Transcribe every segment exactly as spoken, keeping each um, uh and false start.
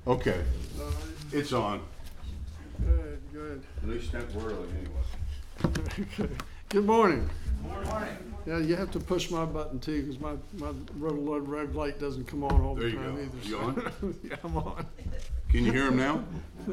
Okay, Uh, it's on. Good, good. At least that we're early anyway. Good morning. Good morning. Yeah, you have to push my button too, because my, my red, red light doesn't come on all the There you time go. either. You so- on? Yeah, I'm on. Can you hear him now?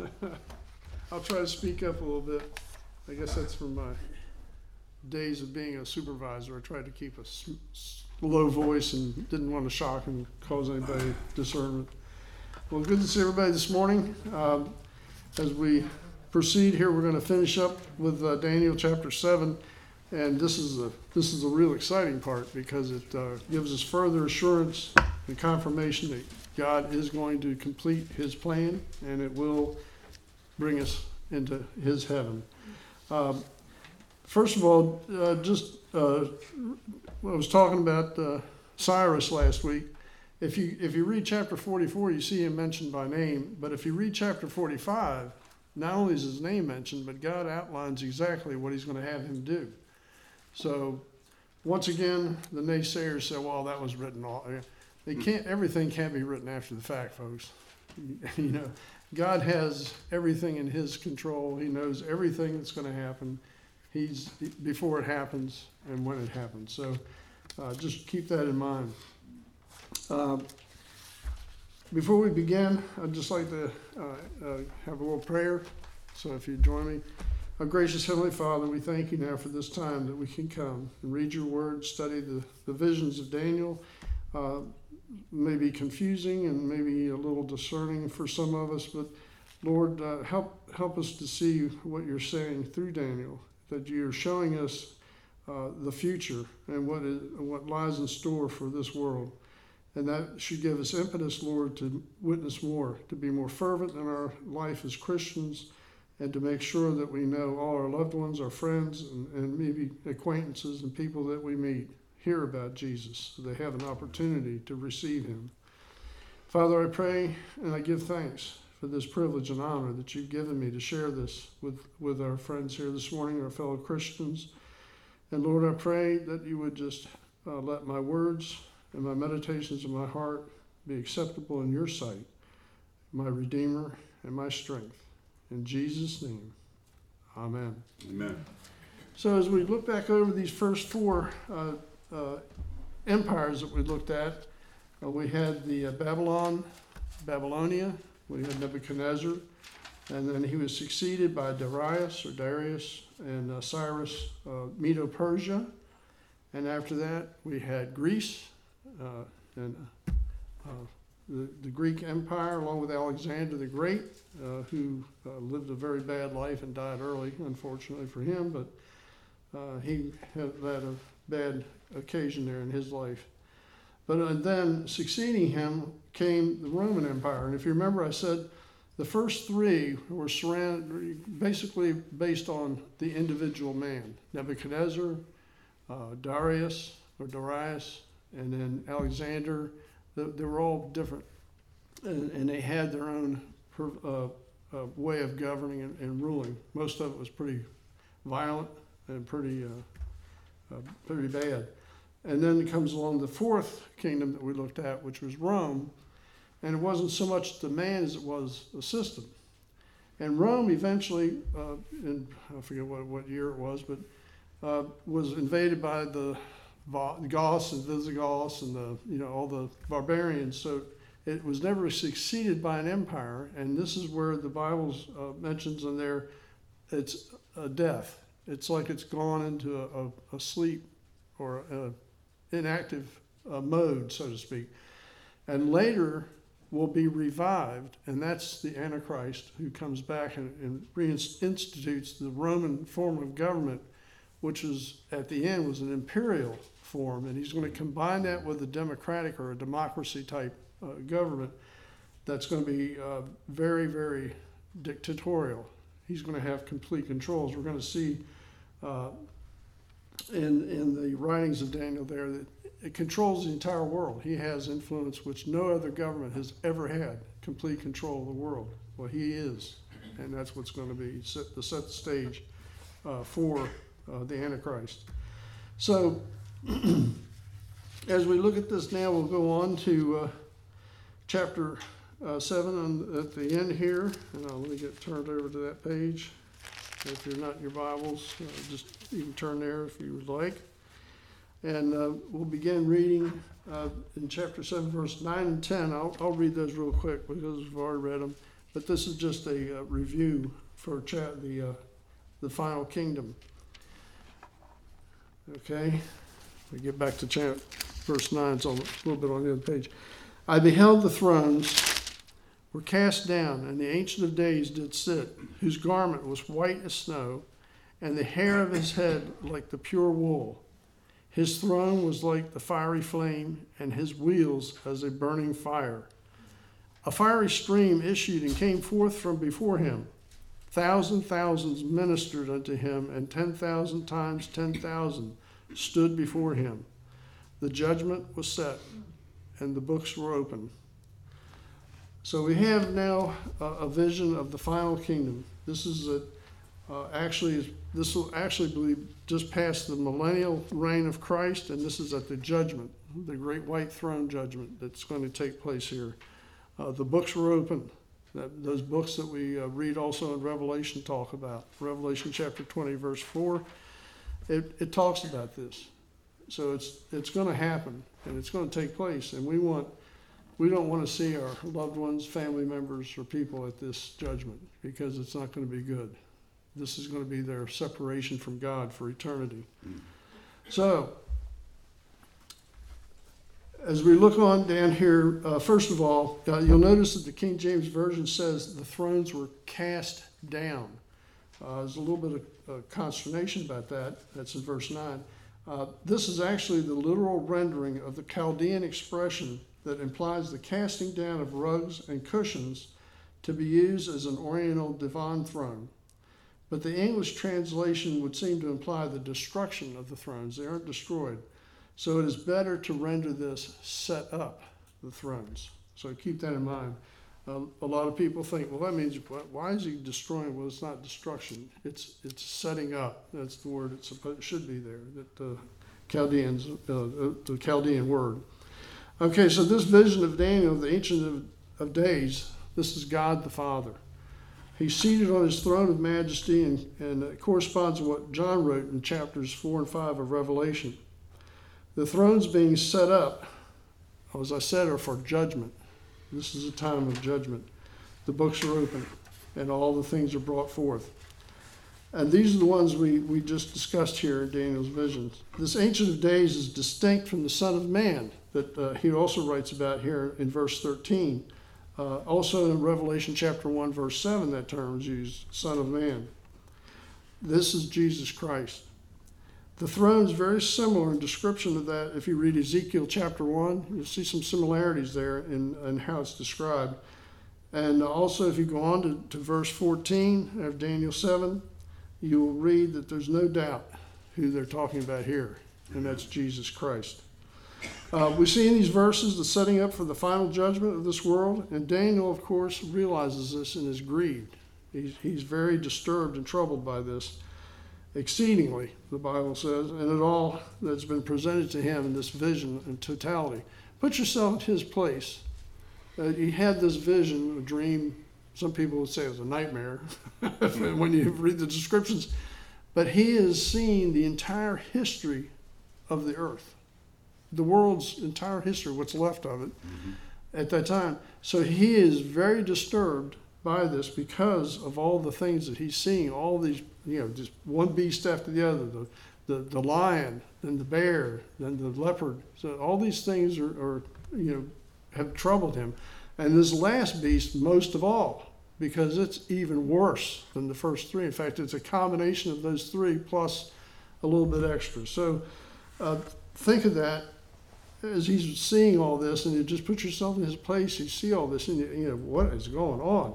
I'll try to speak up a little bit. I guess that's from my days of being a supervisor. I tried to keep a s- s- low voice and didn't want to shock and cause anybody discernment. Well, good to see everybody this morning. Um, as we proceed here, we're going to finish up with uh, Daniel chapter seven, and this is a this is a real exciting part because it uh, gives us further assurance and confirmation that God is going to complete His plan, and it will bring us into His heaven. Um, first of all, uh, just uh, I was talking about uh, Cyrus last week. If you if you read chapter forty-four, you see him mentioned by name. But if you read chapter forty-five, not only is his name mentioned, but God outlines exactly what He's going to have him do. So, once again, the naysayers say, "Well, that was written all." They can't. Everything can't be written after the fact, folks. You know, God has everything in His control. He knows everything that's going to happen. He's before it happens and when it happens. So, uh, just keep that in mind. Uh, before we begin, I'd just like to uh, uh, have a little prayer. So if you join me. Our gracious Heavenly Father, we thank You now for this time that we can come and read Your word, study the, the visions of Daniel. Uh, maybe confusing and maybe a little discerning for some of us, but Lord, uh, help help us to see what You're saying through Daniel, that You're showing us uh, the future and what is, what lies in store for this world. And that should give us impetus, Lord, to witness more, to be more fervent in our life as Christians, and to make sure that we know all our loved ones, our friends, and, and maybe acquaintances and people that we meet hear about Jesus, so they have an opportunity to receive Him. Father, I pray and I give thanks for this privilege and honor that You've given me to share this with, with our friends here this morning, our fellow Christians. And Lord, I pray that You would just uh, let my words and my meditations of my heart be acceptable in Your sight, my Redeemer and my strength. In Jesus' name, amen. Amen. So as we look back over these first four uh, uh, empires that we looked at, uh, we had the uh, Babylon, Babylonia, we had Nebuchadnezzar, and then he was succeeded by Darius or Darius and uh, Cyrus, uh, Medo-Persia, and after that we had Greece, uh, and uh, the, the Greek Empire, along with Alexander the Great, uh, who uh, lived a very bad life and died early, unfortunately for him, but uh, he had, had a bad occasion there in his life. But uh, then succeeding him came the Roman Empire. And if you remember, I said the first three were surrounded, basically based on the individual man. Nebuchadnezzar, uh, Darius, or Darius, and then Alexander. They, they were all different. And, and they had their own per, uh, uh, way of governing and, and ruling. Most of it was pretty violent and pretty, uh, uh, pretty bad. And then comes along the fourth kingdom that we looked at, which was Rome. And it wasn't so much the man as it was the system. And Rome eventually, uh, in, I forget what, what year it was, but uh, was invaded by the Goths and Visigoths and the, you know, all the barbarians. So it was never succeeded by an empire. And this is where the Bible uh, mentions in there, it's a death. It's like it's gone into a, a, a sleep or a inactive uh, mode, so to speak. And later will be revived, and that's the Antichrist who comes back and, and reinstitutes the Roman form of government, which is at the end was an imperial form, and he's going to combine that with a democratic or a democracy type uh, government that's going to be uh, very, very dictatorial. He's going to have complete controls. We're going to see uh, in in the writings of Daniel there that it controls the entire world. He has influence which no other government has ever had, complete control of the world. Well, he is, and that's what's going to be set, to set the stage uh, for uh, the Antichrist. So as we look at this now, we'll go on to uh, chapter uh, seven on, at the end here, and I'll let me get turned over to that page. If you're not in your Bibles, uh, just you can turn there if you would like. And uh, we'll begin reading uh, in chapter seven, verse nine and ten. I'll, I'll read those real quick because we've already read them. But this is just a uh, review for cha- the, uh, the final kingdom. Okay, we get back to cha- verse nine. It's on, a little bit on the other page. I beheld the thrones were cast down, and the Ancient of Days did sit, whose garment was white as snow, and the hair of his head like the pure wool. His throne was like the fiery flame, and his wheels as a burning fire. A fiery stream issued and came forth from before him. Thousand thousands ministered unto him, and ten thousand times ten thousand stood before him. The judgment was set, and the books were opened. So we have now a, a vision of the final kingdom. This is a, uh, actually, this will actually be just past the millennial reign of Christ, and this is at the judgment, the great white throne judgment that's going to take place here. Uh, the books were opened. That, those books that we uh, read also in Revelation talk about. Revelation chapter twenty, verse four, it, it talks about this. So it's it's going to happen, and it's going to take place, and we want we don't want to see our loved ones, family members, or people at this judgment because it's not going to be good. This is going to be their separation from God for eternity. So, as we look on down here, uh, first of all, uh, you'll notice that the King James Version says the thrones were cast down. Uh, there's a little bit of uh, consternation about that. That's in verse nine. Uh, this is actually the literal rendering of the Chaldean expression that implies the casting down of rugs and cushions to be used as an oriental divan throne. But the English translation would seem to imply the destruction of the thrones. They aren't destroyed. So it is better to render this set up the thrones. So keep that in mind. Uh, a lot of people think, well, that means, why is he destroying? Well, it's not destruction. It's it's setting up. That's the word it's supposed, it should be there, that the Chaldeans, uh, the Chaldean word. Okay, so this vision of Daniel, the Ancient of, of Days, this is God the Father. He's seated on his throne of majesty, and, and it corresponds to what John wrote in chapters four and five of Revelation. The thrones being set up, as I said, are for judgment. This is a time of judgment. The books are open, and all the things are brought forth. And these are the ones we, we just discussed here in Daniel's visions. This Ancient of Days is distinct from the Son of Man that uh, he also writes about here in verse thirteen. Uh, also in Revelation chapter one, verse seven, that term is used, Son of Man. This is Jesus Christ. The throne is very similar in description of that. If you read Ezekiel chapter one, you'll see some similarities there in, in how it's described. And also if you go on to, to verse fourteen of Daniel seven, you will read that there's no doubt who they're talking about here, and that's Jesus Christ. Uh, we see in these verses the setting up for the final judgment of this world, and Daniel, of course, realizes this and is grieved. He's, he's very disturbed and troubled by this, exceedingly, the Bible says, and it all that's been presented to him in this vision in totality. Put yourself in his place. Uh, he had this vision, a dream. Some people would say it was a nightmare when you read the descriptions, but he is seeing the entire history of the earth. The world's entire history, what's left of it mm-hmm. at that time. So he is very disturbed by this because of all the things that he's seeing, all these, you know, just one beast after the other, the the, the lion, then the bear, then the leopard. So all these things are, are, you know, have troubled him. And this last beast most of all, because it's even worse than the first three. In fact, it's a combination of those three plus a little bit extra. So uh, think of that. As he's seeing all this, and you just put yourself in his place, you see all this, and you, you know, what is going on?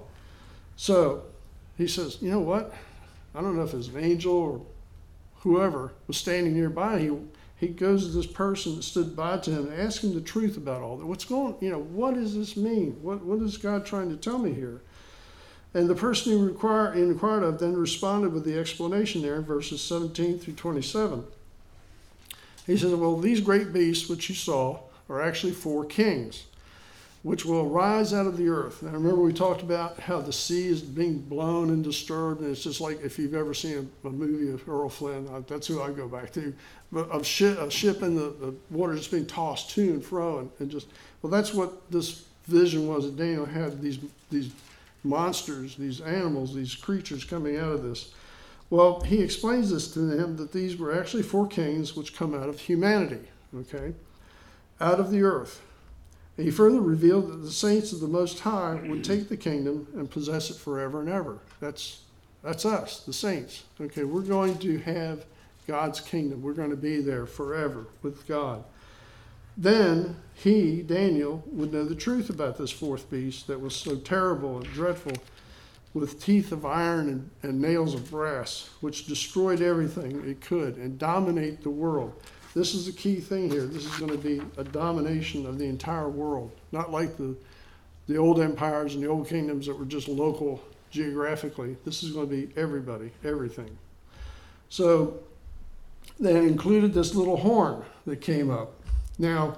So he says, you know what? I don't know if it's an angel or whoever was standing nearby. He he goes to this person that stood by to him and asks him the truth about all that. What's going, you know, what does this mean? What what is God trying to tell me here? And the person he inquired, inquired of then responded with the explanation there in verses seventeen through twenty-seven. He says, well, these great beasts which you saw are actually four kings. which will arise out of the earth. Now, remember we talked about how the sea is being blown and disturbed, and it's just like if you've ever seen a, a movie of Errol Flynn, uh, that's who I go back to, but of ship, a ship in the, the water just being tossed to and fro, and, and just, well, that's what this vision was that Daniel had, these, these monsters, these animals, these creatures coming out of this. Well, he explains this to them, that these were actually four kings which come out of humanity, okay, out of the earth. He further revealed that the saints of the Most High would take the kingdom and possess it forever and ever. That's, that's us, the saints. Okay, we're going to have God's kingdom. We're going to be there forever with God. Then he, Daniel, would know the truth about this fourth beast that was so terrible and dreadful, with teeth of iron and, and nails of brass, which destroyed everything it could and dominate the world. This is the key thing here. This is going to be a domination of the entire world, not like the, the old empires and the old kingdoms that were just local geographically. This is going to be everybody, everything. So they included this little horn that came up. Now,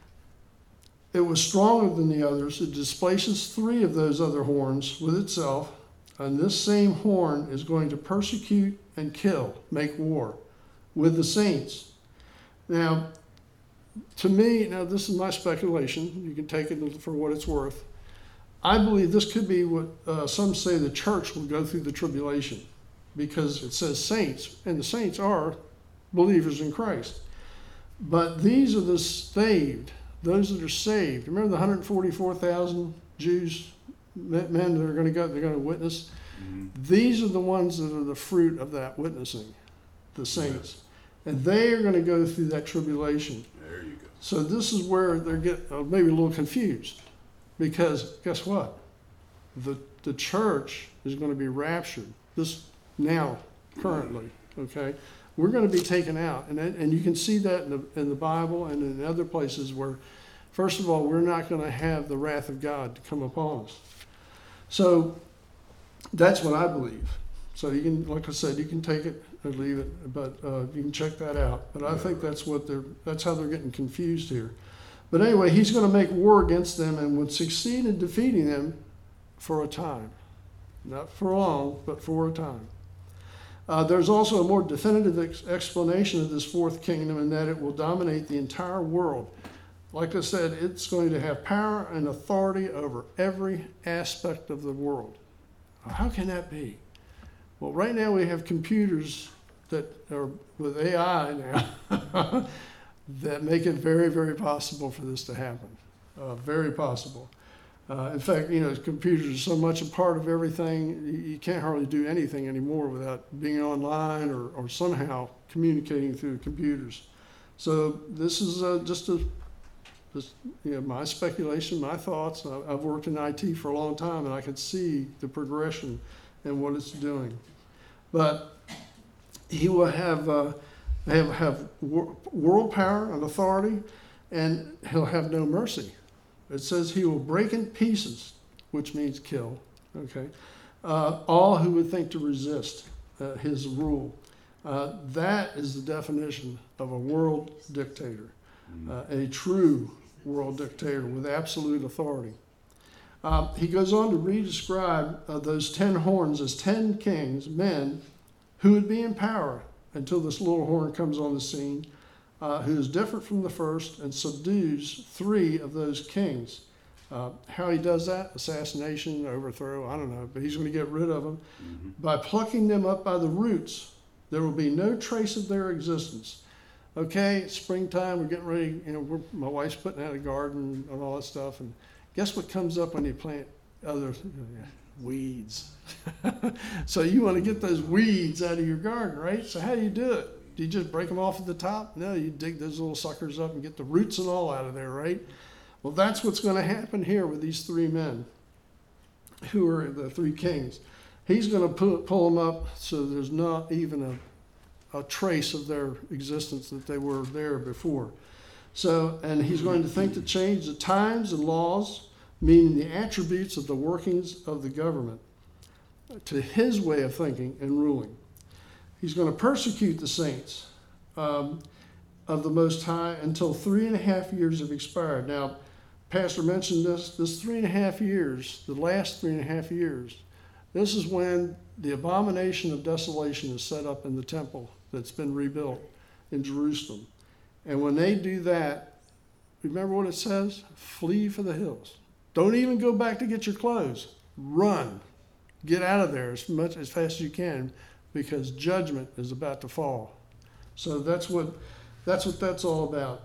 it was stronger than the others. It displaces three of those other horns with itself, and this same horn is going to persecute and kill, make war with the saints. Now, to me, now this is my speculation, you can take it for what it's worth. I believe this could be what uh, some say the church will go through the tribulation, because it says saints, and the saints are believers in Christ. But these are the saved, those that are saved. Remember the one hundred forty-four thousand Jews, men that are going to go, they're going to witness? Mm-hmm. These are the ones that are the fruit of that witnessing, the saints. Yes. And they are going to go through that tribulation. There you go. So this is where they're getting uh, maybe a little confused, because guess what? The the church is going to be raptured. This now, currently, okay? We're going to be taken out, and and you can see that in the in the Bible and in other places where, first of all, we're not going to have the wrath of God to come upon us. So that's what I believe. So you can, like I said, you can take it or leave it, but uh, you can check that out. But I think that's what they're, that's how they're getting confused here. But anyway, he's going to make war against them and would succeed in defeating them for a time. Not for long, but for a time. Uh, there's also a more definitive ex- explanation of this fourth kingdom, in that it will dominate the entire world. Like I said, it's going to have power and authority over every aspect of the world. How can that be? Well, right now we have computers that are with A I now that make it very, very possible for this to happen. Uh, very possible. Uh, in fact, you know, computers are so much a part of everything, you, you can't hardly do anything anymore without being online or, or somehow communicating through computers. So this is uh, just a, just, you know, my speculation, my thoughts. I, I've worked in I T for a long time, and I can see the progression and what it's doing. But he will have uh, have, have wor- world power and authority, and he'll have no mercy. It says he will break in pieces, which means kill, okay, uh, all who would think to resist uh, his rule. Uh, that is the definition of a world dictator, uh, a true world dictator with absolute authority. Um, he goes on to re-describe uh, those ten horns as ten kings, men, who would be in power until this little horn comes on the scene, uh, who is different from the first and subdues three of those kings. Uh, how he does that, assassination, overthrow, I don't know, but he's going to get rid of them. Mm-hmm. By plucking them up by the roots, there will be no trace of their existence. Okay, it's springtime, we're getting ready, you know, we're, my wife's putting out a garden and all that stuff, and guess what comes up when you plant other weeds? So you want to get those weeds out of your garden, right? So how do you do it? Do you just break them off at the top? No, you dig those little suckers up and get the roots and all out of there, right? Well, that's what's going to happen here with these three men, who are the three kings. He's going to pull, pull them up so there's not even a, a trace of their existence, that they were there before. So, and he's going to think to change the times and laws, meaning the attributes of the workings of the government, to his way of thinking and ruling. He's going to persecute the saints um, of the Most High until three and a half years have expired. Now, Pastor mentioned this, this three and a half years, the last three and a half years, this is when the abomination of desolation is set up in the temple that's been rebuilt in Jerusalem. And when they do that, remember what it says? Flee for the hills. Don't even go back to get your clothes. Run. Get out of there as much as fast as you can, because judgment is about to fall. So that's what that's what that's all about.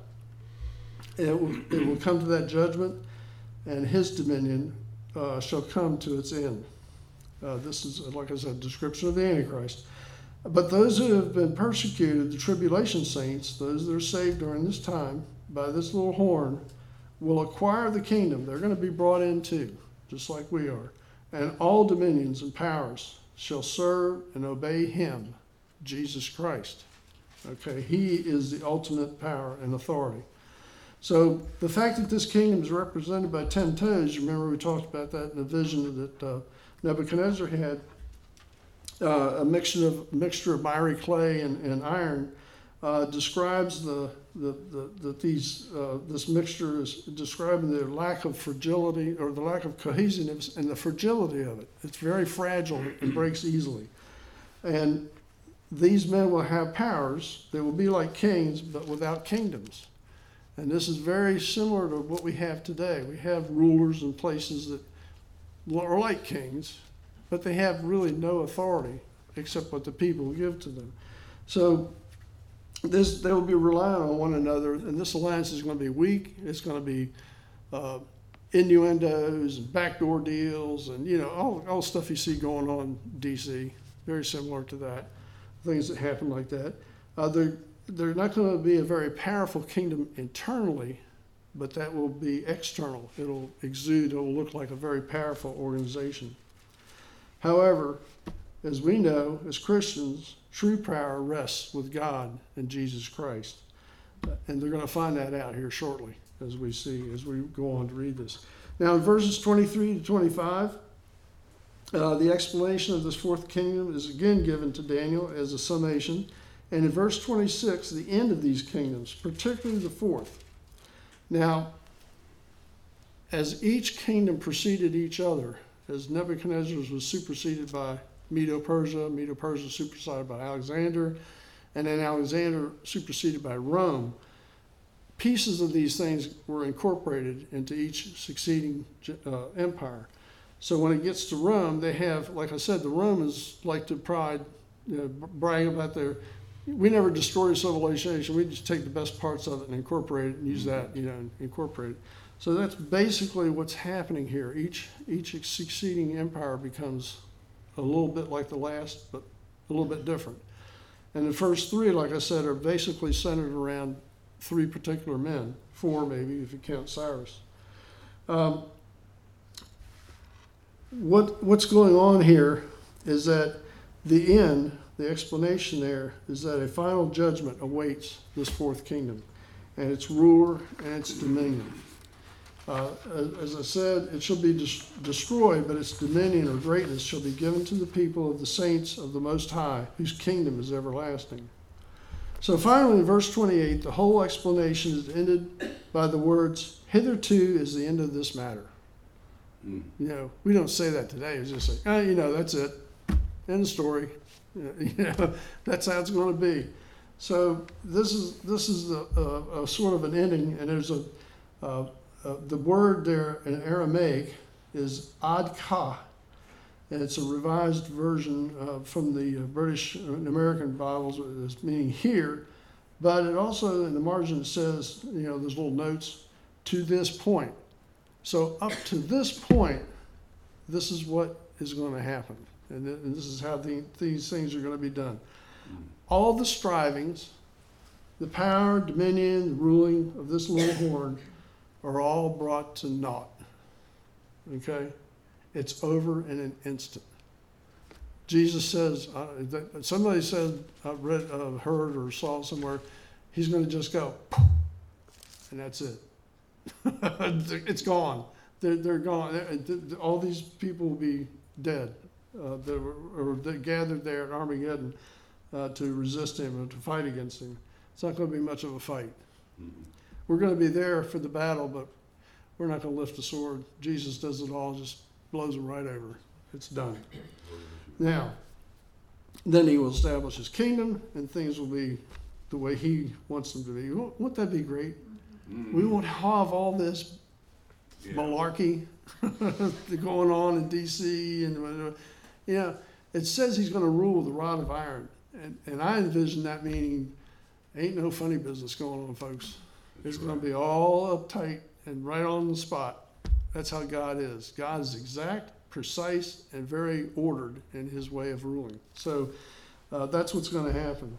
It will, it will come to that judgment, and his dominion uh, shall come to its end. Uh, this is, like I said, a description of the Antichrist. But those who have been persecuted, the tribulation saints, those that are saved during this time, by this little horn, will acquire the kingdom. They're going to be brought in too, just like we are. And all dominions and powers shall serve and obey him, Jesus Christ. Okay, he is the ultimate power and authority. So the fact that this kingdom is represented by ten toes, you remember we talked about that in the vision that uh, Nebuchadnezzar had, uh, a mixture of mixture of miry clay and, and iron, uh, describes the the, the, the these uh, this mixture is describing the lack of fragility or the lack of cohesiveness and the fragility of it. It's very fragile and breaks easily. And these men will have powers. They will be like kings, but without kingdoms. And this is very similar to what we have today. We have rulers in places that are like kings, but they have really no authority except what the people give to them. So this, they will be relying on one another, and this alliance is going to be weak. It's going to be uh, innuendos and backdoor deals and, you know, all, all the stuff you see going on in D C, very similar to that, things that happen like that. Uh, they're, they're not going to be a very powerful kingdom internally, but that will be external. It'll exude, it'll look like a very powerful organization. However, as we know, as Christians, true power rests with God and Jesus Christ. And they're going to find that out here shortly as we see, as we go on to read this. Now in verses twenty-three to twenty-five, uh, the explanation of this fourth kingdom is again given to Daniel as a summation. And in verse twenty-six, the end of these kingdoms, particularly the fourth. Now, as each kingdom preceded each other, as Nebuchadnezzar's was superseded by Medo-Persia, Medo-Persia superseded by Alexander, and then Alexander superseded by Rome, pieces of these things were incorporated into each succeeding uh, empire. So when it gets to Rome, they have, like I said, the Romans like to pride, you know, brag about their, we never destroy civilization, we just take the best parts of it and incorporate it and use that, you know, and incorporate it. So that's basically what's happening here. Each, each succeeding empire becomes a little bit like the last, but a little bit different. And the first three, like I said, are basically centered around three particular men, four maybe if you count Cyrus. Um, what what's going on here is that the end, the explanation there, is that a final judgment awaits this fourth kingdom, and its ruler and its dominion. Uh, as I said, it shall be des- destroyed, but its dominion or greatness shall be given to the people of the saints of the Most High, whose kingdom is everlasting. So finally, in verse twenty-eight, the whole explanation is ended by the words, hitherto is the end of this matter. Mm. You know, we don't say that today. It's just like, oh, you know, that's it. End of story. You know, that's how it's going to be. So this is this is a, a, a sort of an ending, and there's a, a Uh, the word there in Aramaic is ad ka, and it's a revised version uh, from the uh, British and American Bibles, as meaning here, but it also in the margin says, you know, there's little notes, to this point. So up to this point, this is what is going to happen, and, th- and this is how the, these things are going to be done. All the strivings, the power, dominion, the ruling of this little horn are all brought to naught. Okay? It's over in an instant. Jesus says, uh, that somebody said, I read, uh, heard, or saw somewhere, he's going to just go, and that's it. It's gone. They're, they're gone. They're, all these people will be dead. Uh, that were, or that gathered there at Armageddon uh, to resist him or to fight against him. It's not going to be much of a fight. Mm-hmm. We're going to be there for the battle, but we're not going to lift the sword. Jesus does it all, just blows it right over. It's done. Now, then he will establish his kingdom, and things will be the way he wants them to be. Won't, won't that be great? Mm. We won't have all this Yeah. malarkey going on in D C and you know, it says he's going to rule with a rod of iron, and and I envision that meaning ain't no funny business going on, folks. That's It's going right. to be all uptight and right on the spot. That's how God is. God is exact, precise, and very ordered in his way of ruling. So uh, that's what's going to happen.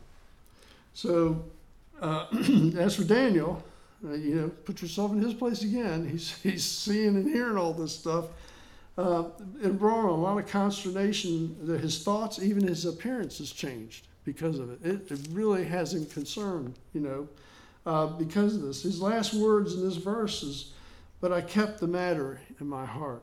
So uh, as for Daniel, uh, you know, put yourself in his place again. He's he's seeing and hearing all this stuff. Uh, it brought him a lot of consternation that his thoughts, even his appearance, has changed because of it. It, it really has him concerned, you know, uh, because of this. His last words in this verse is, "But I kept the matter in my heart."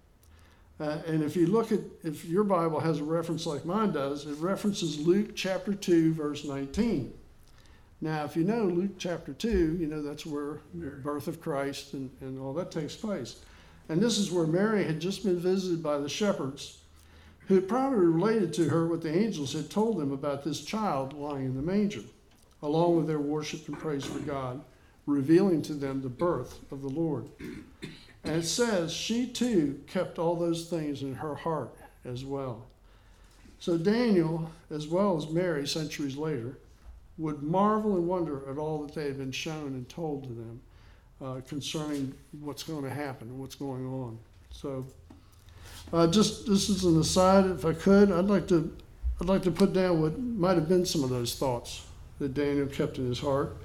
Uh, and if you look at, if your Bible has a reference like mine does, it references Luke chapter two, verse nineteen. Now, if you know Luke chapter two, you know that's where the birth of Christ and, and all that takes place. And this is where Mary had just been visited by the shepherds, who had probably related to her what the angels had told them about this child lying in the manger, along with their worship and praise for God, revealing to them the birth of the Lord. And it says she too kept all those things in her heart as well. So Daniel, as well as Mary centuries later, would marvel and wonder at all that they had been shown and told to them uh, concerning what's going to happen and what's going on. So uh, just this is an aside, if I could, I'd like to I'd like to put down what might have been some of those thoughts that Daniel kept in his heart.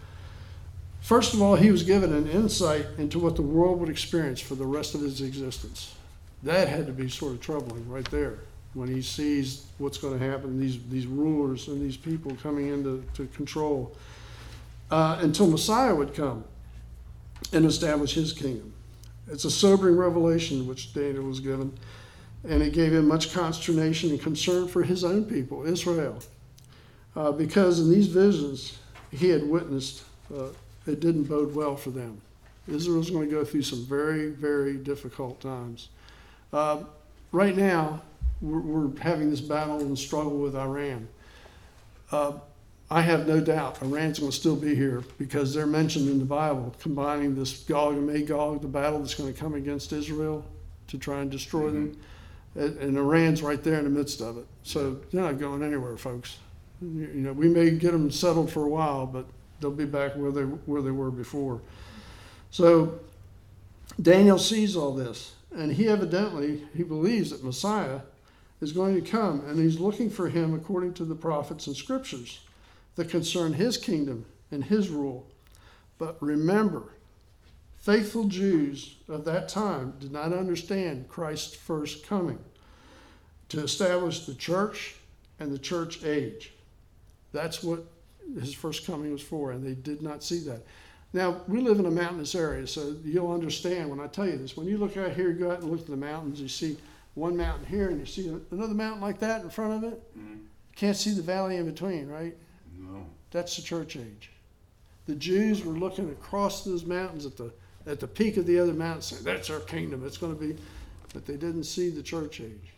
First of all, he was given an insight into what the world would experience for the rest of his existence. That had to be sort of troubling right there when he sees what's going to happen, these, these rulers and these people coming into to control, uh, until Messiah would come and establish his kingdom. It's a sobering revelation which Daniel was given, and it gave him much consternation and concern for his own people, Israel, uh, because in these visions he had witnessed uh, it didn't bode well for them. Israel's going to go through some very, very difficult times. Uh, right now, we're, we're having this battle and struggle with Iran. Uh, I have no doubt Iran's going to still be here because they're mentioned in the Bible, combining this Gog and Magog, the battle that's going to come against Israel to try and destroy mm-hmm. them. And, and Iran's right there in the midst of it. So they're not going anywhere, folks. You, you know, we may get them settled for a while, but they'll be back where they where they were before. So Daniel sees all this, and he evidently, he believes that Messiah is going to come, and he's looking for him according to the prophets and scriptures that concern his kingdom and his rule. But remember, faithful Jews of that time did not understand Christ's first coming to establish the church and the church age. That's what his first coming was for, and they did not see that. Now, we live in a mountainous area, so you'll understand when I tell you this. When you look out here, go out and look at the mountains, you see one mountain here, and you see another mountain like that in front of it. Mm-hmm. Can't see the valley in between, right? No. That's the church age. The Jews were looking across those mountains at the at the peak of the other mountain, saying, that's our kingdom, it's going to be, but they didn't see the church age.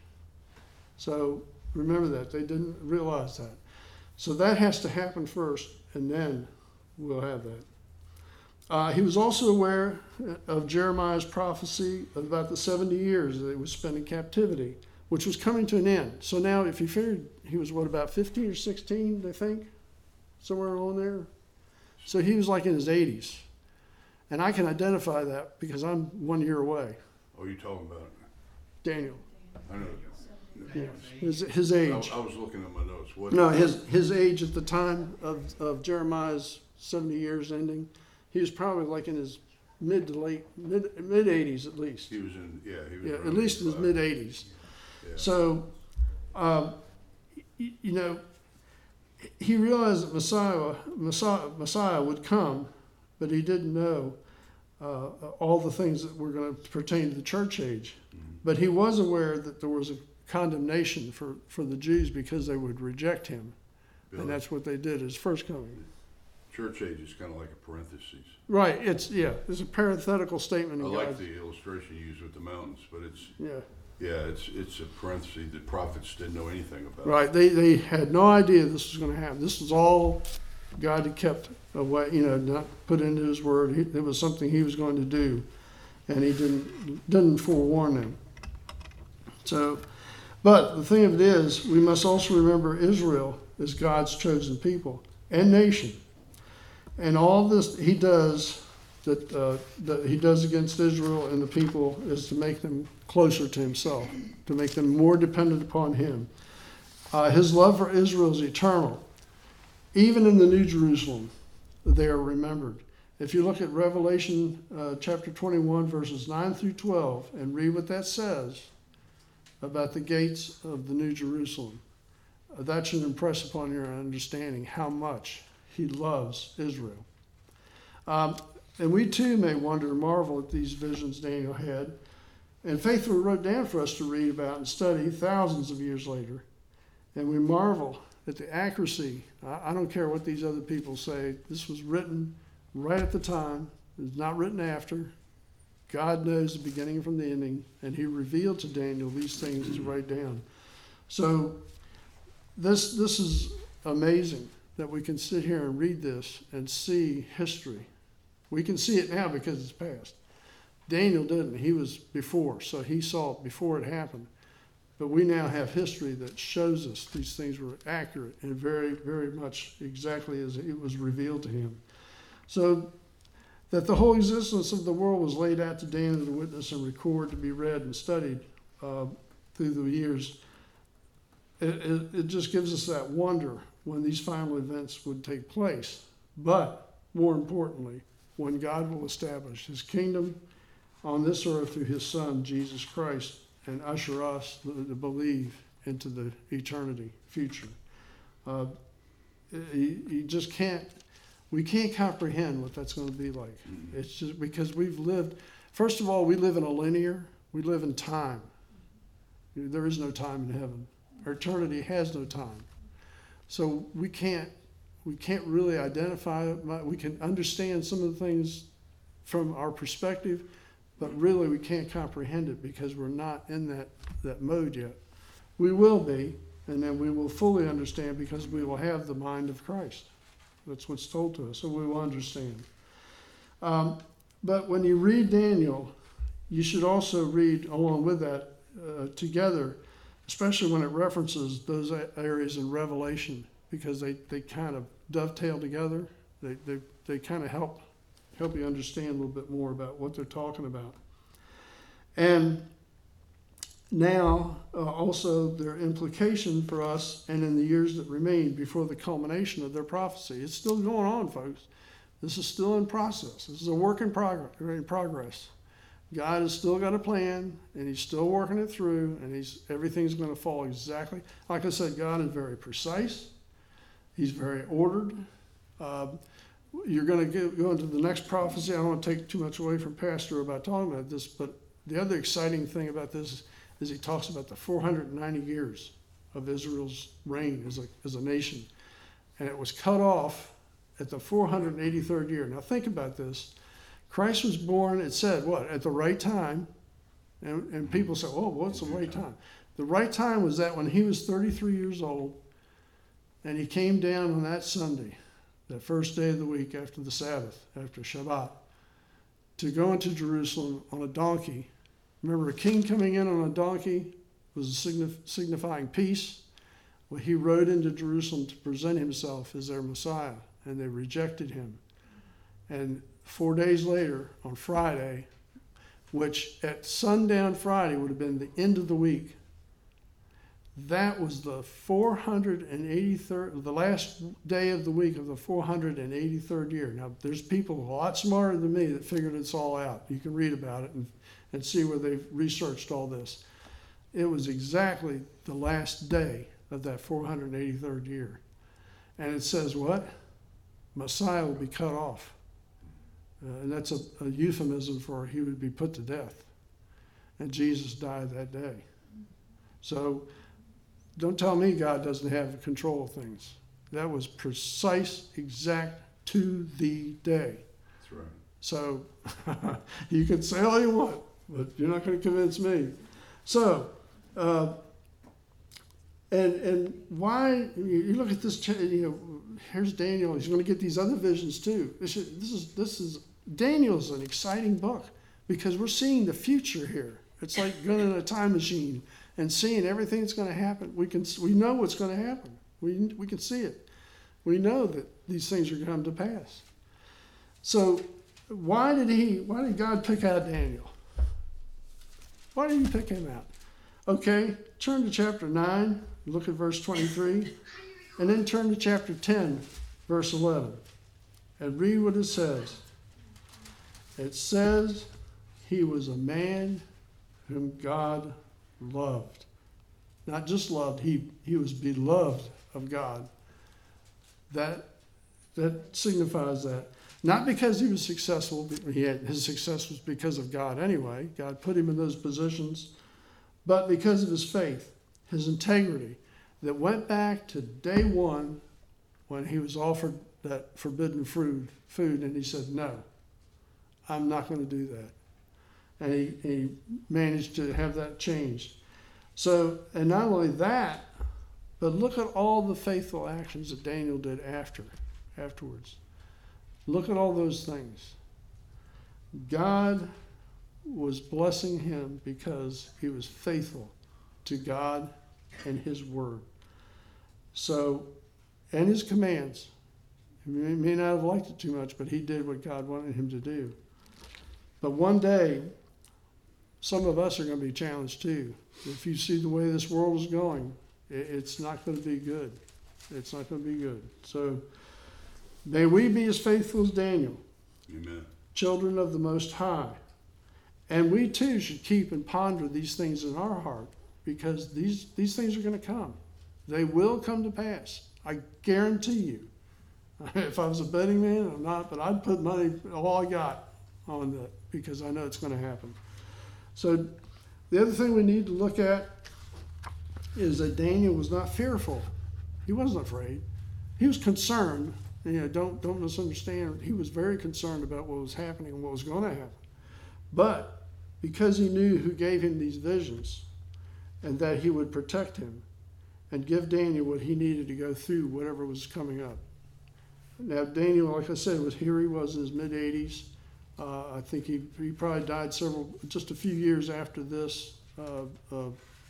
So remember that. They didn't realize that. So that has to happen first, and then we'll have that. Uh, he was also aware of Jeremiah's prophecy about the seventy years that he would spend in captivity, which was coming to an end. So now, if you figured he was, what, about fifteen or sixteen, they think? Somewhere along there? So he was like in his eighties. And I can identify that because I'm one year away. Oh, you talking about? Daniel. I know. Yeah, his, his age. I, I was looking at my notes. What? No, his his age at the time of, of Jeremiah's seventy years ending, he was probably like in his mid to late, mid mid eighties at least. He was in, yeah, he was Yeah, around at least in his eighty-five. mid eighties. Yeah. So, um, y- you know, he realized that Messiah, Messiah, Messiah would come, but he didn't know uh, all the things that were going to pertain to the church age. Mm-hmm. But he was aware that there was a condemnation for, for the Jews because they would reject him. Really? And that's what they did at his first coming. church age is kind of like a parenthesis. Right, it's, yeah, it's a parenthetical statement I of like God. the illustration you used with the mountains, but it's, Yeah, yeah, it's, it's a parenthesis that prophets didn't know anything about. right, they, they had no idea this was gonna happen. This was all God had kept away, you know, not put into his word. He- It was something he was going to do, and he didn't, didn't forewarn them. So, but the thing of it is, we must also remember Israel is God's chosen people and nation. And all this he does, that, uh, that he does against Israel and the people, is to make them closer to himself, to make them more dependent upon him. Uh, his love for Israel is eternal. Even in the New Jerusalem, they are remembered. If you look at Revelation uh, chapter twenty-one, verses nine through twelve, and read what that says about the gates of the New Jerusalem, uh, that should impress upon your understanding how much he loves Israel. Um, and we too may wonder and marvel at these visions Daniel had, and faithfully wrote down for us to read about and study thousands of years later. And we marvel at the accuracy. I, I don't care what these other people say. This was written right at the time. It was not written after. God knows the beginning from the ending, and he revealed to Daniel these things to write down. So this this is amazing that we can sit here and read this and see history. We can see it now because it's past. Daniel didn't. He was before, so he saw it before it happened. But we now have history that shows us these things were accurate and very, very much exactly as it was revealed to him. So that the whole existence of the world was laid out to Daniel to witness and record, to be read and studied uh, through the years, it, it, it just gives us that wonder when these final events would take place. But more importantly, when God will establish his kingdom on this earth through his Son, Jesus Christ, and usher us to believe into the eternity future. Uh, you, you just can't, we can't comprehend what that's going to be like. It's just because we've lived, first of all, we live in a linear, we live in time. There is no time in heaven. Our eternity has no time. So we can't, we can't really identify it. We can understand some of the things from our perspective, but really we can't comprehend it because we're not in that, that mode yet. We will be, and then we will fully understand because we will have the mind of Christ. That's what's told to us, so we will understand. Um, but when you read Daniel, you should also read along with that uh, together, especially when it references those areas in Revelation, because they, they kind of dovetail together. They, they, they kind of help help you understand a little bit more about what they're talking about. And now, uh, also, their implication for us and in the years that remain before the culmination of their prophecy. It's still going on, folks. This is still in process. This is a work in progress. In progress. God has still got a plan, and he's still working it through, and he's everything's going to fall exactly. Like I said, God is very precise. He's very ordered. Uh, You're going to go into the next prophecy. I don't want to take too much away from Pastor about talking about this, but the other exciting thing about this is, is he talks about the four hundred ninety years of Israel's reign as a, as a nation. And it was cut off at the four hundred eighty-third year. Now think about this. Christ was born, it said, what, at the right time. And, and people say, oh, what's the right time? The right time was that when he was thirty-three years old, and he came down on that Sunday, the first day of the week after the Sabbath, after Shabbat, to go into Jerusalem on a donkey. Remember, a king coming in on a donkey was signif- signifying peace. Well, he rode into Jerusalem to present himself as their Messiah, and they rejected him. And four days later, on Friday, which at sundown Friday would have been the end of the week, that was the four hundred eighty-third, the last day of the week of the four hundred eighty-third year. Now, there's people a lot smarter than me that figured this all out. You can read about it and, and see where they've researched all this. It was exactly the last day of that four hundred eighty-third year. And it says what? Messiah will be cut off. Uh, and that's a, a euphemism for he would be put to death. And Jesus died that day. So don't tell me God doesn't have control of things. That was precise, exact to the day. That's right. So you can say all you want, but you're not going to convince me. So, uh, and and why you, you look at this? ch- You know, here's Daniel. He's going to get these other visions too. This is this is this is Daniel's an exciting book because we're seeing the future here. It's like going in a time machine and seeing everything that's going to happen. We can we know what's going to happen. We we can see it. We know that these things are going to come to pass. So why did he? Why did God pick out Daniel? Why did he pick him out? Okay, turn to chapter nine, look at verse twenty-three, and then turn to chapter ten, verse eleven, and read what it says. It says, he was a man whom God loved. Not just loved, he, he was beloved of God. That, that signifies that. Not because he was successful, he had, his success was because of God anyway. God put him in those positions. But because of his faith, his integrity, that went back to day one when he was offered that forbidden fruit, food, and he said, no, I'm not going to do that. And he, he managed to have that changed. So, and not only that, but look at all the faithful actions that Daniel did after, afterwards. Look at all those things. God was blessing him because he was faithful to God and his word. So, and his commands. He may not have liked it too much, but he did what God wanted him to do. But one day, some of us are going to be challenged too. If you see the way this world is going, it's not going to be good. It's not going to be good. So, may we be as faithful as Daniel, Amen. children of the Most High. And we too should keep and ponder these things in our heart because these, these things are going to come. They will come to pass. I guarantee you. If I was a betting man, I'm not, but I'd put money, all I got, on that because I know it's going to happen. So the other thing we need to look at is that Daniel was not fearful. He wasn't afraid. He was concerned. You know, don't don't misunderstand. He was very concerned about what was happening and what was going to happen. But because he knew who gave him these visions and that he would protect him and give Daniel what he needed to go through whatever was coming up. Now, Daniel, like I said, was here he was in his mid-eighties. Uh, I think he, he probably died several, just a few years after this uh, uh,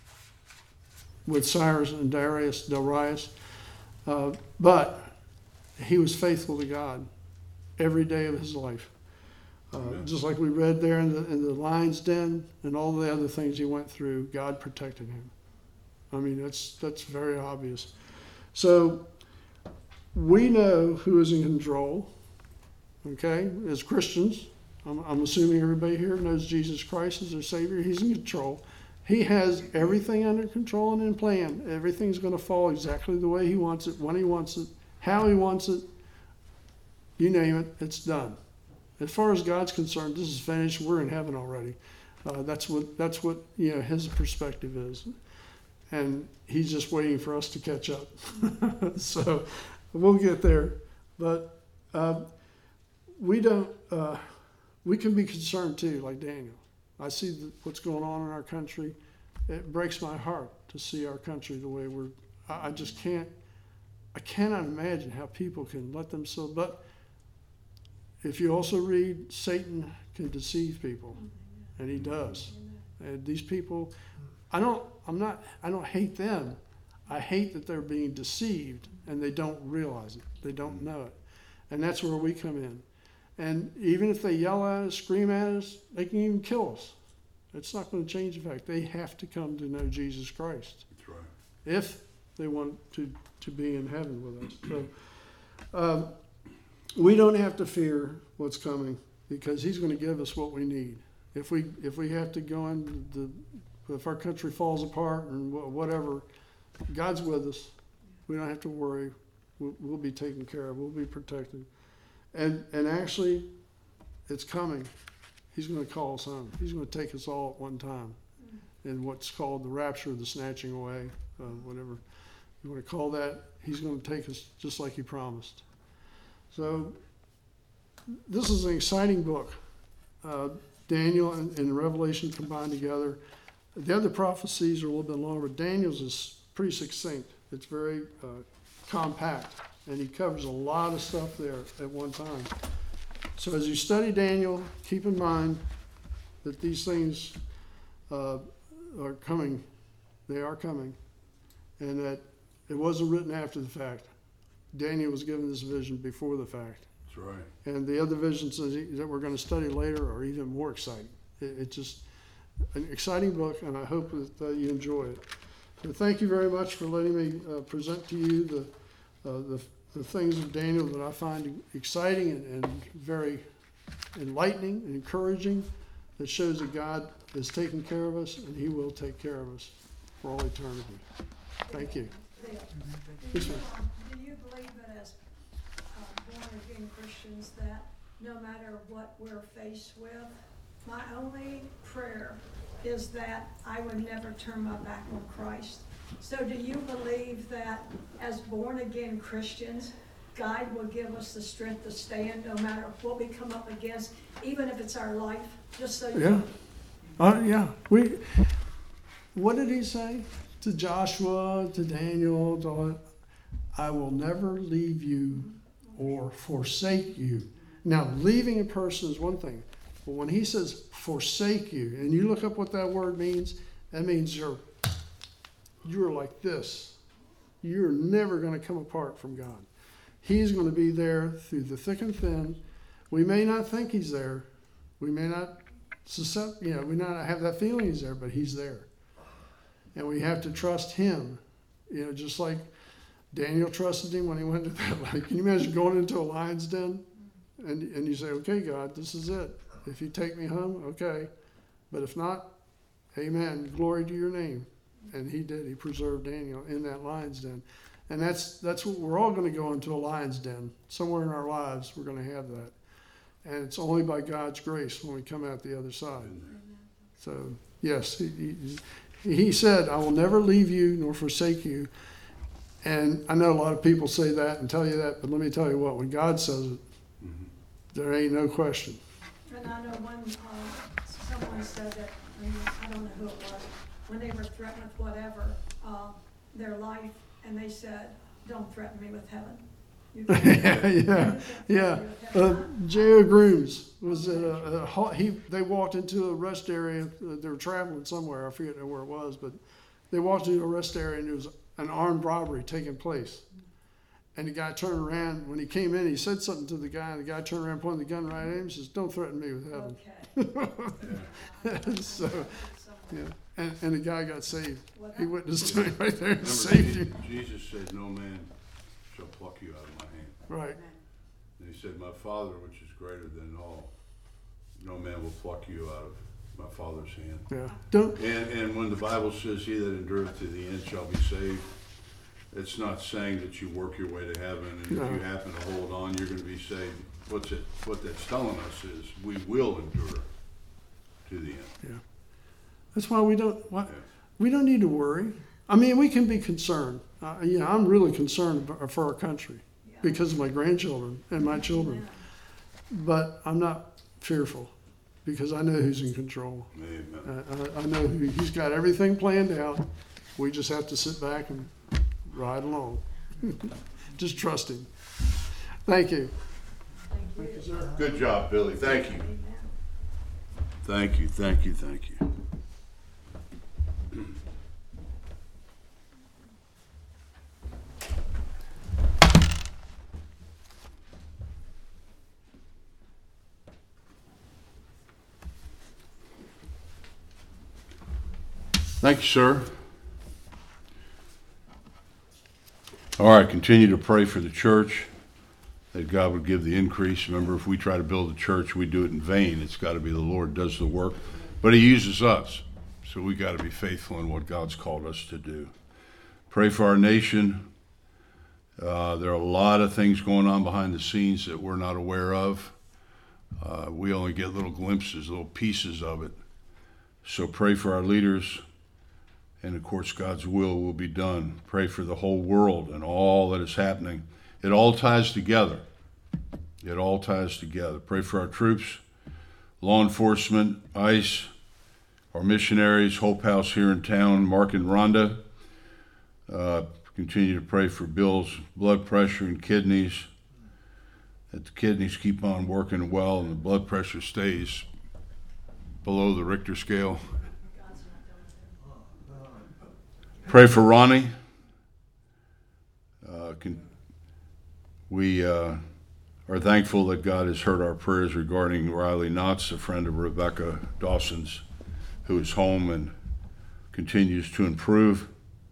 with Cyrus and Darius, Darius. Uh, but he was faithful to God every day of his life. Uh, just like we read there in the, in the lion's den and all the other things he went through, God protected him. I mean, that's that's very obvious. So we know who is in control, okay? As Christians, I'm, I'm assuming everybody here knows Jesus Christ as their Savior. He's in control. He has everything under control and in plan. Everything's going to fall exactly the way he wants it, when he wants it, how he wants it. You name it, it's done. As far as God's concerned, this is finished. We're in heaven already. Uh, that's what that's what you know his perspective is, and he's just waiting for us to catch up. So we'll get there, but uh, we don't. Uh, we can be concerned too, like Daniel. I see the, what's going on in our country. It breaks my heart to see our country the way we're. I, I just can't. I cannot imagine how people can let themselves. But if you also read, Satan can deceive people, and he does. And these people, I don't, I'm not, I don't hate them. I hate that they're being deceived and they don't realize it. They don't know it. And that's where we come in. And even if they yell at us, scream at us, they can even kill us. It's not going to change the fact they have to come to know Jesus Christ. That's right. If they want to, to be in heaven with us. So, um, we don't have to fear what's coming because he's going to give us what we need. If we if we have to go in the if our country falls apart and whatever, God's with us. We don't have to worry. We'll, we'll be taken care of. We'll be protected. And and actually, it's coming. He's going to call us home. He's going to take us all at one time in what's called the rapture, the snatching away, uh, whatever you want to call that. He's going to take us just like he promised. So this is an exciting book. Uh, Daniel and, and Revelation combined together. The other prophecies are a little bit longer, but Daniel's is pretty succinct. It's very uh, compact, and he covers a lot of stuff there at one time. So as you study Daniel, keep in mind that these things uh, are coming. They are coming. And that it wasn't written after the fact. Daniel was given this vision before the fact. That's right. And the other visions that we're going to study later are even more exciting. It, it's just an exciting book, and I hope that uh, you enjoy it. So thank you very much for letting me uh, present to you the, uh, the the things of Daniel that I find exciting and, and very enlightening and encouraging, that shows that God is taking care of us, and he will take care of us for all eternity. Thank you. Bill, do Yes, you, ma'am. um, do you believe that as uh, born-again Christians, that no matter what we're faced with, my only prayer is that I would never turn my back on Christ? So do you believe that as born-again Christians, God will give us the strength to stand no matter what we come up against, even if it's our life, just so you Yeah. Uh, yeah. We. What did he say to Joshua, to Daniel? To, I will never leave you or forsake you. Now, leaving a person is one thing, but when he says forsake you, and you look up what that word means, that means you're you're like this. You're never going to come apart from God. He's going to be there through the thick and thin. We may not think he's there. We may not suscept, you know, we may not have that feeling he's there, but he's there. And we have to trust him. You know, just like Daniel trusted him when he went to that. Like, can you imagine going into a lion's den and and you say, okay, God, this is it. If you take me home, okay. But if not, amen. Glory to your name. And he did. He preserved Daniel in that lion's den. And that's that's what we're all going to go into, a lion's den. Somewhere in our lives, we're going to have that. And it's only by God's grace when we come out the other side. So, yes, he, he, he said, I will never leave you nor forsake you. And I know a lot of people say that and tell you that, but let me tell you what, when God says it, Mhm. there ain't no question. And I know one, uh, someone said that, I mean, I don't know who it was, when they were threatened with whatever, uh, their life, and they said, don't threaten me with heaven. You can't- yeah, you yeah, can't threaten yeah. me with Uh, heaven. J O Grooms was at a, a ho- he. They walked into a rest area. Uh, they were traveling somewhere. I forget where it was, but they walked into a rest area and there was an armed robbery taking place. And the guy turned around. When he came in, he said something to the guy, and the guy turned around, pointed the gun right at him, and says, "Don't threaten me with heaven." Okay. so, yeah, and, and the guy got saved. What He happened? witnessed to him right there and Remember, saved Je- him. Jesus said, no man shall pluck you out of my hand. Right. And he said, my Father, which is greater than all, no man will pluck you out of my Father's hand. Yeah. Don't. And, and when the Bible says, he that endureth to the end shall be saved, it's not saying that you work your way to heaven, and No. if you happen to hold on, you're gonna be saved. What's it, what that's telling us is, we will endure to the end. Yeah. That's why we don't. Why, Yeah. we don't need to worry. I mean, we can be concerned. Uh, you know, I'm really concerned ab- for our country Yeah. because of my grandchildren and my children. But I'm not fearful because I know who's in control. Amen. Uh, I, I know who, he's got everything planned out. We just have to sit back and ride along. Just trust him. Thank you. Thank you. sir. Good job, Billy. Thank you. Amen. Thank you, thank you, thank you. Thank you, sir. All right, continue to pray for the church, that God would give the increase. Remember, if we try to build a church, we do it in vain. It's got to be the Lord does the work. But he uses us, so we got to be faithful in what God's called us to do. Pray for our nation. Uh, there are a lot of things going on behind the scenes that we're not aware of. Uh, we only get little glimpses, little pieces of it. So pray for our leaders. And of course, God's will will be done. Pray for the whole world and all that is happening. It all ties together. It all ties together. Pray for our troops, law enforcement, ICE, our missionaries, Hope House here in town, Mark and Rhonda. Uh, continue to pray for Bill's blood pressure and kidneys, that the kidneys keep on working well and the blood pressure stays below the Richter scale. Pray for Ronnie. Uh, can, we uh, are thankful that God has heard our prayers regarding Riley Knotts, a friend of Rebecca Dawson's, who is home and continues to improve.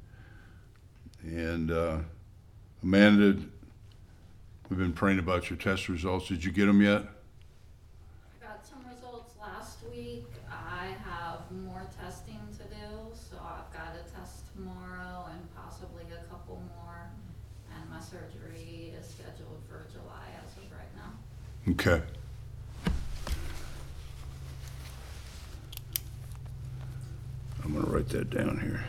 And uh, Amanda, we've been praying about your test results. Did you get them yet? I got some results last week. I have more testing to do, so I've got a test tomorrow and possibly a couple more. And my surgery is scheduled for July as of right now. Okay. I'm going to write that down here.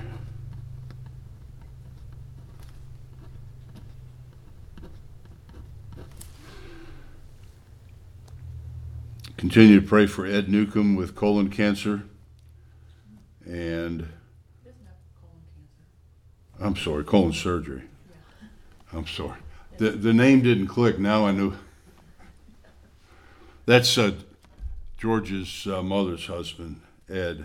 Continue to pray for Ed Newcomb with colon cancer. And I'm sorry, colon surgery. I'm sorry. The the name didn't click. Now I knew. That's uh, George's uh, mother's husband, Ed.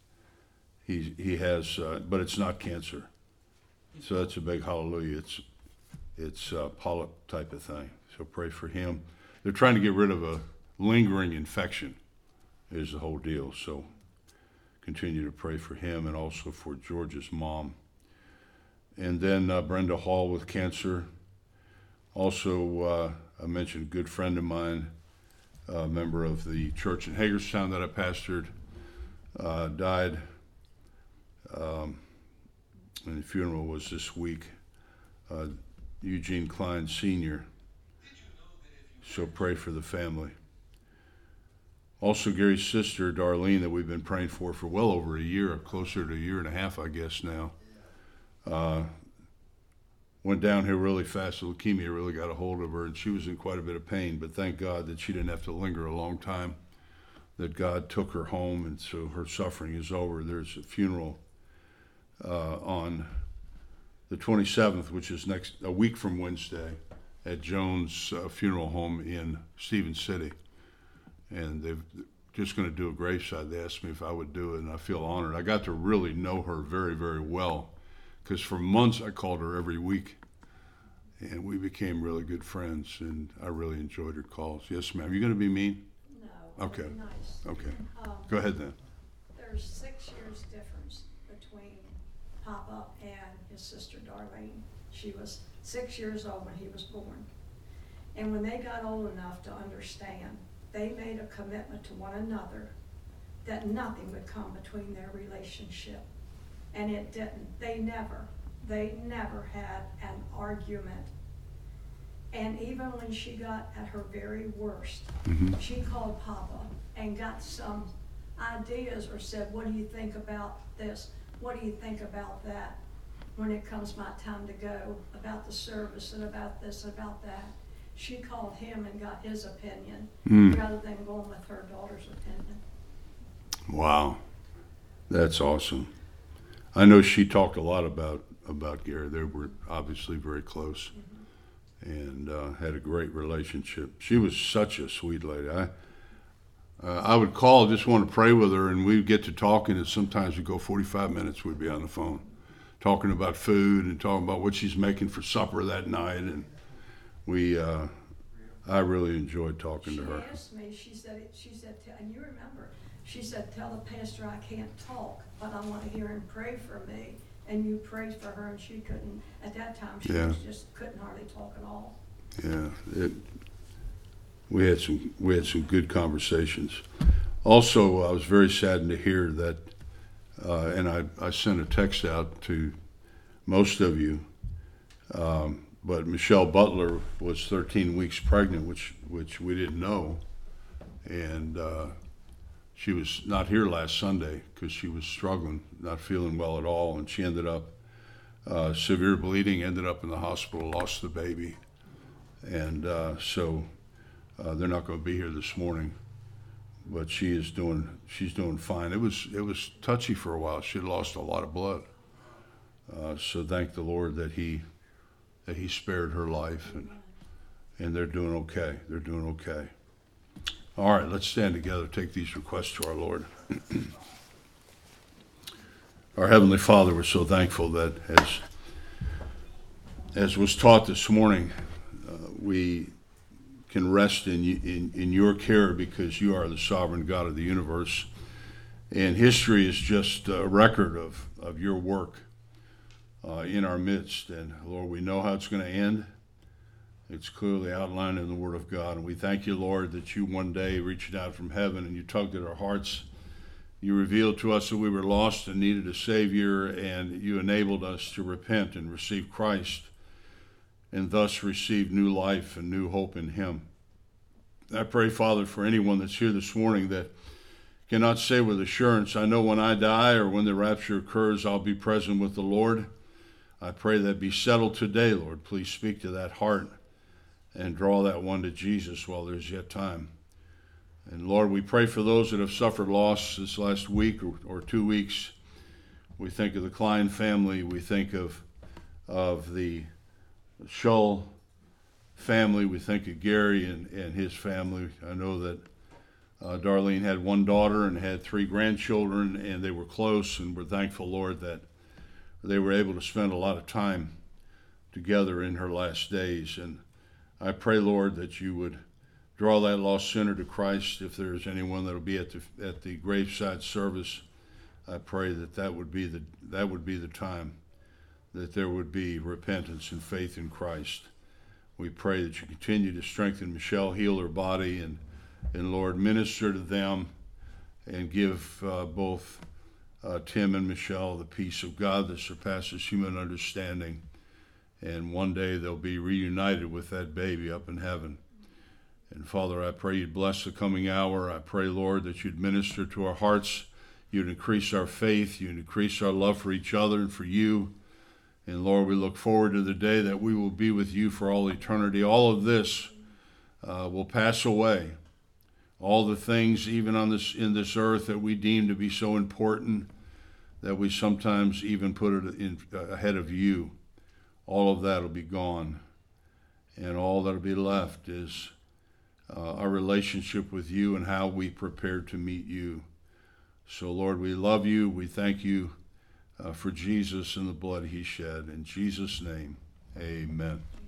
He he has, uh, but it's not cancer. So that's a big hallelujah. It's it's a polyp type of thing. So pray for him. They're trying to get rid of a lingering infection is the whole deal. So continue to pray for him and also for George's mom. And then uh, Brenda Hall with cancer. Also, uh, I mentioned a good friend of mine, a member of the church in Hagerstown that I pastored, uh, died. Um, and the funeral was this week. Uh, Eugene Klein Senior So pray for the family. Also, Gary's sister, Darlene, that we've been praying for for well over a year, closer to a year and a half, I guess now, uh, went down here really fast. Leukemia really got a hold of her, and she was in quite a bit of pain, but thank God that she didn't have to linger a long time, that God took her home, and so her suffering is over. There's a funeral uh, on the twenty-seventh, which is next a week from Wednesday, at Jones uh, Funeral Home in Stevens City. And they're just going to do a graveside. They asked me if I would do it, and I feel honored. I got to really know her very, very well, because for months I called her every week, and we became really good friends, and I really enjoyed her calls. Yes, ma'am. You going to be mean? No. Okay. Very nice. Okay. Um, Go ahead then. There's six years difference between Papa and his sister Darlene. She was six years old when he was born. And when they got old enough to understand, they made a commitment to one another that nothing would come between their relationship. And it didn't. They never, they never had an argument. And even when she got at her very worst, Mm-hmm. she called Papa and got some ideas or said, what do you think about this? What do you think about that? When it comes my time to go, about the service and about this and about that. She called him and got his opinion Mm. rather than going with her daughter's opinion. Wow. That's awesome. I know she talked a lot about, about Gary. They were obviously very close. Mm-hmm. and uh, had a great relationship. She was such a sweet lady. I uh, I would call, just want to pray with her, and we'd get to talking, and sometimes we'd go forty-five minutes, we'd be on the phone, talking about food and talking about what she's making for supper that night, and we, uh, I really enjoyed talking She to her. asked me, she said, she said, and you remember, she said, tell the pastor I can't talk, but I want to hear him pray for me. And you prayed for her, and she couldn't, at that time, she Yeah. was just couldn't hardly talk at all. Yeah, it, we had some we had some good conversations. Also, I was very saddened to hear that, uh, and I, I sent a text out to most of you, um, but Michelle Butler was thirteen weeks pregnant, which which we didn't know, and uh, she was not here last Sunday because she was struggling, not feeling well at all, and she ended up uh, severe bleeding, ended up in the hospital, lost the baby. And uh, so Uh, they're not going to be here this morning, but she is doing, she's doing fine. It was, it was touchy for a while. She had lost a lot of blood. Uh, so thank the Lord that he, that he spared her life, and, and they're doing okay. They're doing okay. All right, let's stand together, take these requests to our Lord. Our Heavenly Father, we're so thankful that as, as was taught this morning, uh, we can rest in, in, in your care because you are the sovereign God of the universe. And history is just a record of, of your work uh, in our midst. And Lord, we know how it's going to end. It's clearly outlined in the Word of God. And we thank you, Lord, that you one day reached out from heaven and you tugged at our hearts. You revealed to us that we were lost and needed a Savior, and you enabled us to repent and receive Christ, and thus receive new life and new hope in him. I pray, Father, for anyone that's here this morning that cannot say with assurance, I know when I die or when the rapture occurs, I'll be present with the Lord. I pray that be settled today, Lord. Please speak to that heart and draw that one to Jesus while there's yet time. And Lord, we pray for those that have suffered loss this last week or, or two weeks. We think of the Klein family. We think of, of the Shull family. We think of Gary and, and his family. I know that uh, Darlene had one daughter and had three grandchildren, and they were close, and we're thankful, Lord, that they were able to spend a lot of time together in her last days. And I pray, Lord, that you would draw that lost sinner to Christ. If there's anyone that will be at the at the graveside service, I pray that that would be the that would be the time that there would be repentance and faith in Christ. We pray that you continue to strengthen Michelle, heal her body, and and Lord, minister to them and give uh, both uh, Tim and Michelle the peace of God that surpasses human understanding. And one day they'll be reunited with that baby up in heaven. And Father, I pray you'd bless the coming hour. I pray, Lord, that you'd minister to our hearts. You'd increase our faith. You'd increase our love for each other and for you. And Lord, we look forward to the day that we will be with you for all eternity. All of this uh, will pass away. All the things, even on this in this earth, that we deem to be so important, that we sometimes even put it in, uh, ahead of you, all of that will be gone. And all that will be left is Uh, our relationship with you and how we prepare to meet you. So, Lord, we love you. We thank you uh, for Jesus and the blood he shed. In Jesus' name, amen.